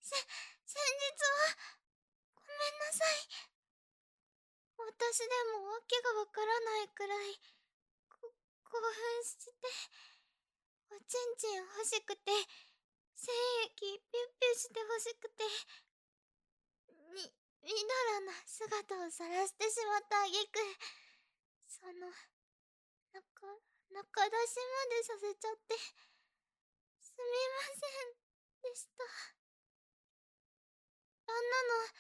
先日は、ごめんなさい。私でもわけがわからないくらい、興奮して、おちんちん欲しくて、精液ピュッピュして欲しくて、みだらな姿を晒してしまった挙句、その、中出しまでさせちゃって、すみませんでした。あんなの、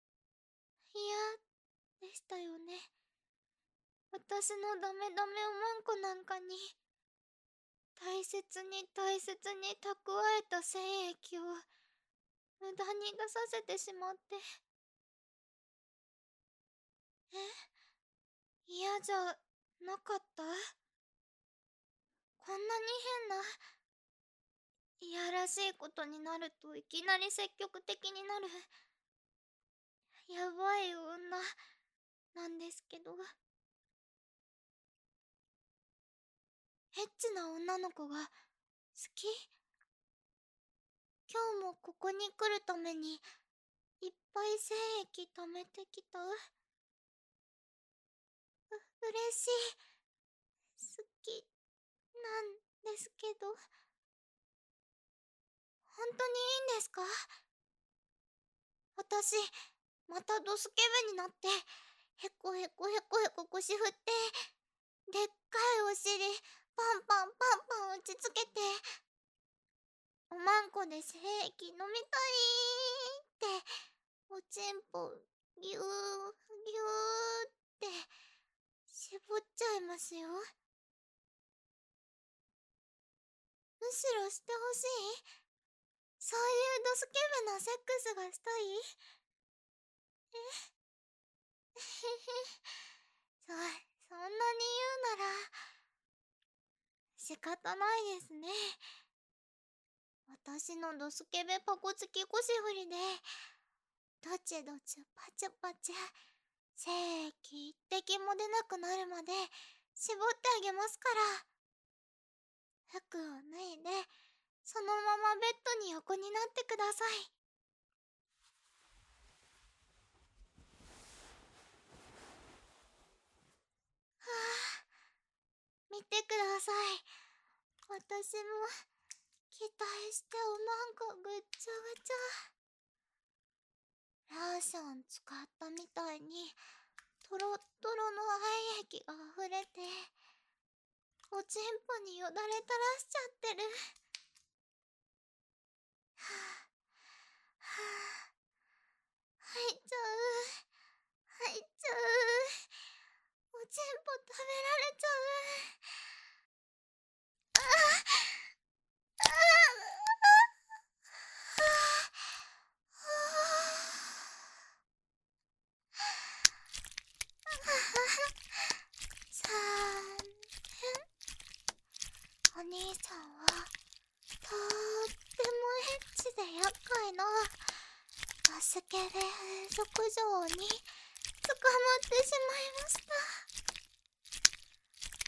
嫌でしたよね。私のダメダメおまんこなんかに、大切に大切に蓄えた精液を、無駄に出させてしまって。嫌じゃなかった？こんなに変な、いやらしいことになるといきなり積極的になる、やばい女、なんですけど。エッチな女の子が、好き？今日もここに来るために、いっぱい精液貯めてきた。嬉しい。好き、なんですけど。本当にいいんですか？私、またドスケベになって、へこへこへこへこ腰振って、でっかいお尻、パンパンパンパン打ちつけて、おまんこで精液飲みたいって、おちんぽ、ぎゅー、ぎゅーって、絞っちゃいますよ。むしろしてほしい？そういうドスケベなセックスがしたい？そんなに言うなら、仕方ないですね。私のドスケベパコつき腰振りで、ドチドチパチュパチュ、精液一滴も出なくなるまで絞ってあげますから。服を脱いで、そのままベッドに横になってください。はぁ、見てください。私も、期待しておまんこぐっちゃぐちゃ。ローション使ったみたいに、トロットロの愛液が溢れて、おちんぽによだれ垂らしちゃってる。はぁ、はぁ、入っちゃう。入っちゃう。おちんぽ食べられちゃう。ああ、お兄さんはとってもエッチで厄介なドスケベ風俗嬢に捕まってしまいました。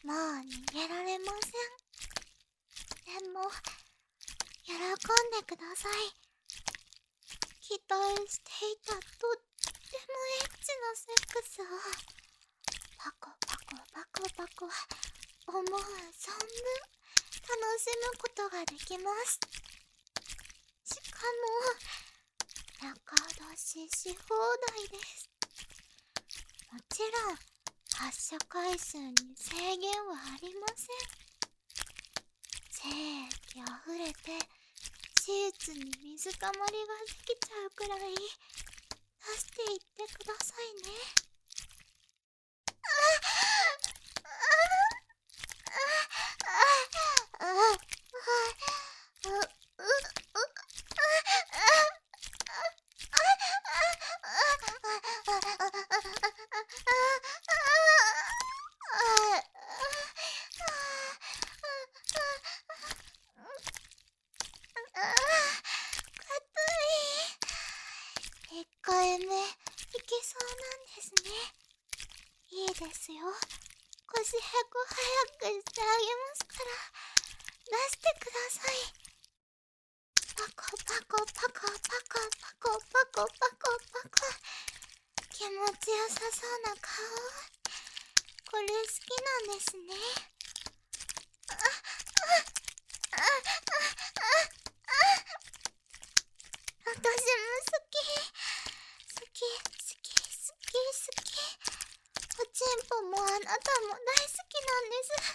もう逃げられません。でも喜んでください。期待していたとってもエッチなセックスをパコパコパコパコ思う存分楽しむことができます。しかも中出しし放題です。もちろん発射回数に制限はありません。精液あふれてシーツに水たまりができちゃうくらい出していってくださいね。1回目いけそうなんですね。いいですよ。腰へこ早くしてあげますから出してください。パコパコパコパコパコパコパコパコ。気持ちよさそうな顔。これ好きなんですね。あ、あ、あ、あ、あ、私も好き。好き、好き、好き、好き。おちんぽもあなたも大好きなんです。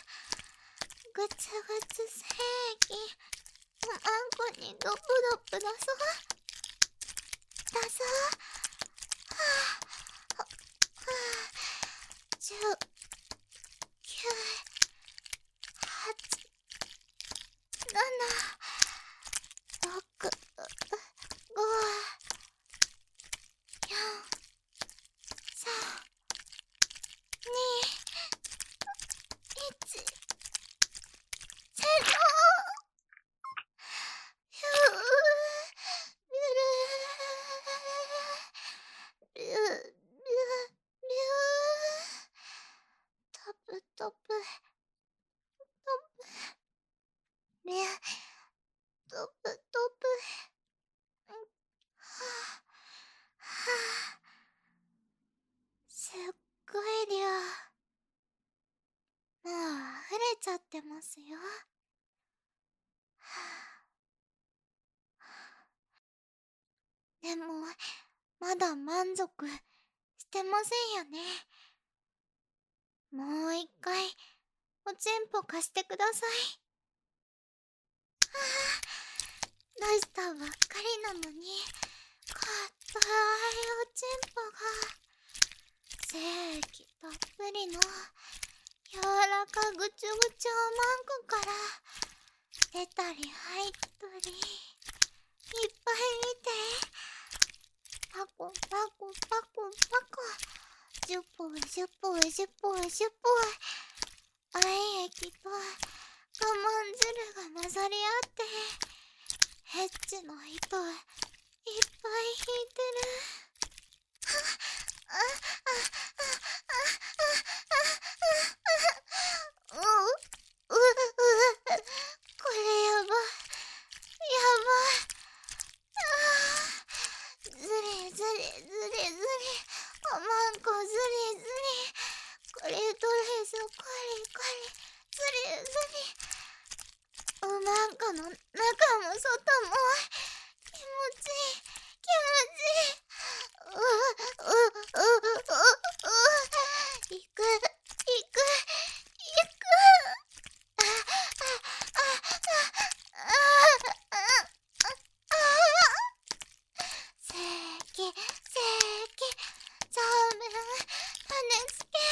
ぐつぐつ正義。おまんこにドプドプ出そう。出そう。はぁ、はぁ、10、9、8、7、6、5、4、3、2、1、0。ひゅー、ビュルー、ビュー、ビュー、ビュー、トプトプ、トプ、ビュー、トプトプ、はぁ、はぁ、すっごい量。もう溢れちゃってますよ。でも、まだ満足してませんよね。もう一回、おちんぽ貸してください。出したばっかりなのに、かったいおちんぽが、正気たっぷりの、柔らかぐちゅぐちゅおまんこから、出たり入ったり、いっぱい見て。パコパコパコパコ。ジュポイジュポイジュポイジュポイ。愛液と我慢汁が混ざり合って、エッチの糸いっぱい引いてる。あ、あ、あ、あ、あ、あ、あ、あ、う、これやばい。やばい。ずりずりずりずり。おまんこずりずり。これどれぞこれこれ。ずりずり。おまんこの中も外も気持ちいい気持ちいい。ううういくいくいく。ああああああせきせきザーメン種付け。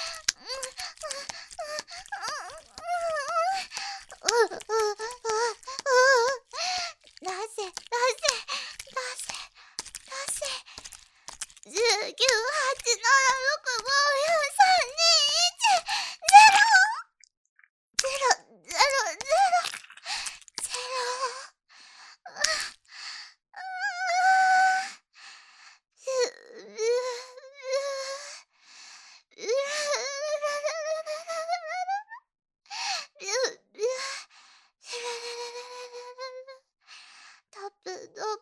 出せ出せ出せ出せ。1987654321ゼロゼロゼロゼロ。タプド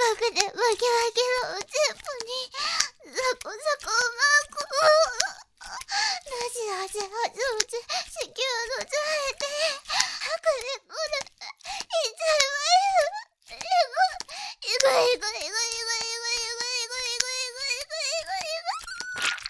くでわけわけのおチンポにザコザコうまくなしなしはちむち子宮のじゃえてはくでこるいっちゃいまいよいごいごいごいごいごいごいごいごいごいごいごいごいごいごい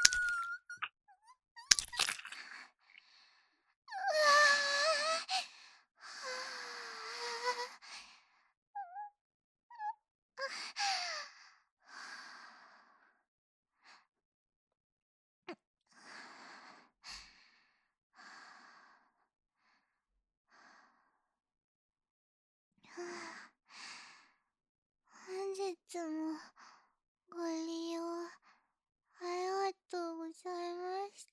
本日もご利用ありがとうございました。